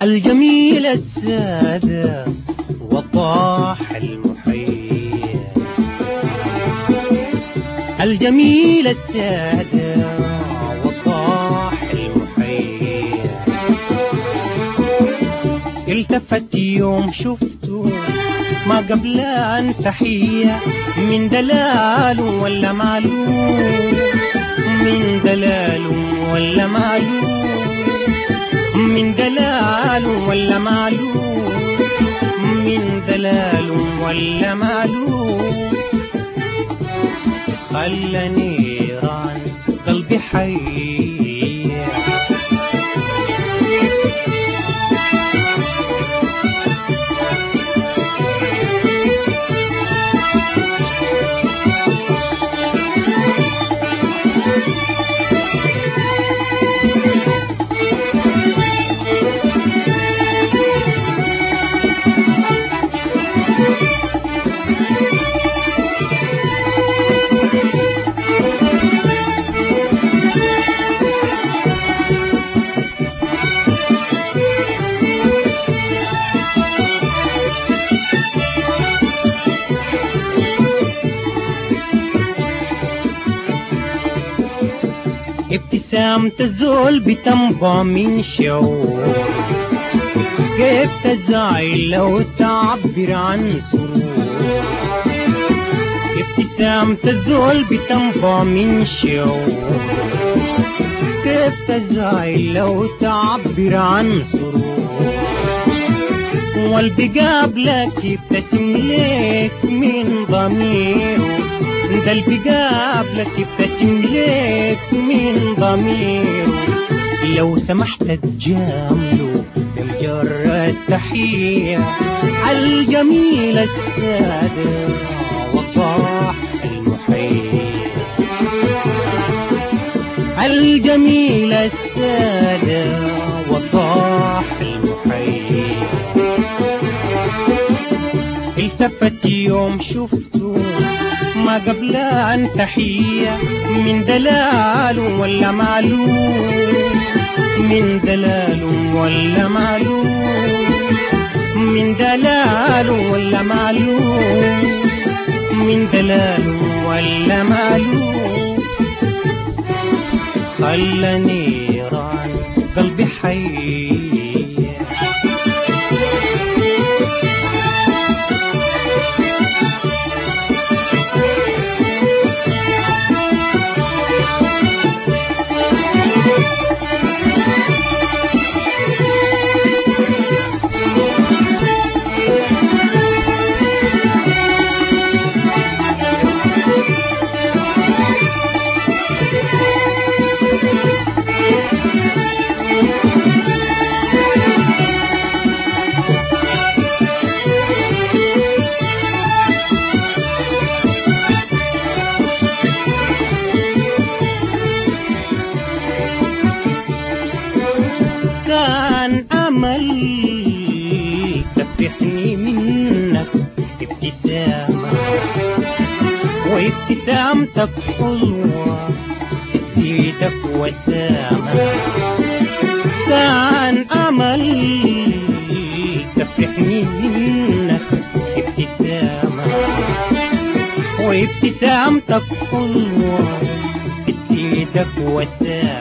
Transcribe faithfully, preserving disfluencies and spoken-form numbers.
الجميل السادة وضاح المحيا، الجميل السادة وضاح المحيا. التفت يوم شفته ما قبل أن تحية، من دلال ولا معلوم، من دلال ولا معلوم، من دلال ولا معلوم، من دلال ولا معلوم. خلى نيران قلبي حي، ابتسام تزول بتنبع من شعور، كيف تزعل لو تعبر عن سرور. ابتسام تزول بتنبع من شعور، كيف تزعل لو تعبر عن سرور. واللي قابلك يبتسم لك من ضميره، ده اللي قابلك يبتسم لك من ضميره. لو سمحت تجامله بمجرد تحية، الجميل السادة وضاح المحيا، الجميل السادة وضاح المحيا. التفت يوم شفته ما قبل أن تحية، من دلال ولا معلوم، من دلال ولا معلوم، من دلال ولا معلوم، من دلال ولا معلوم. خلى نيران قلبي حي، كان أمل تفرحني منك ابتسامة، وابتسامتك حلوة تزيدك وسامة. كان أمل تفرحني منك ابتسامة، وابتسامتك حلوة تزيدك وسامة.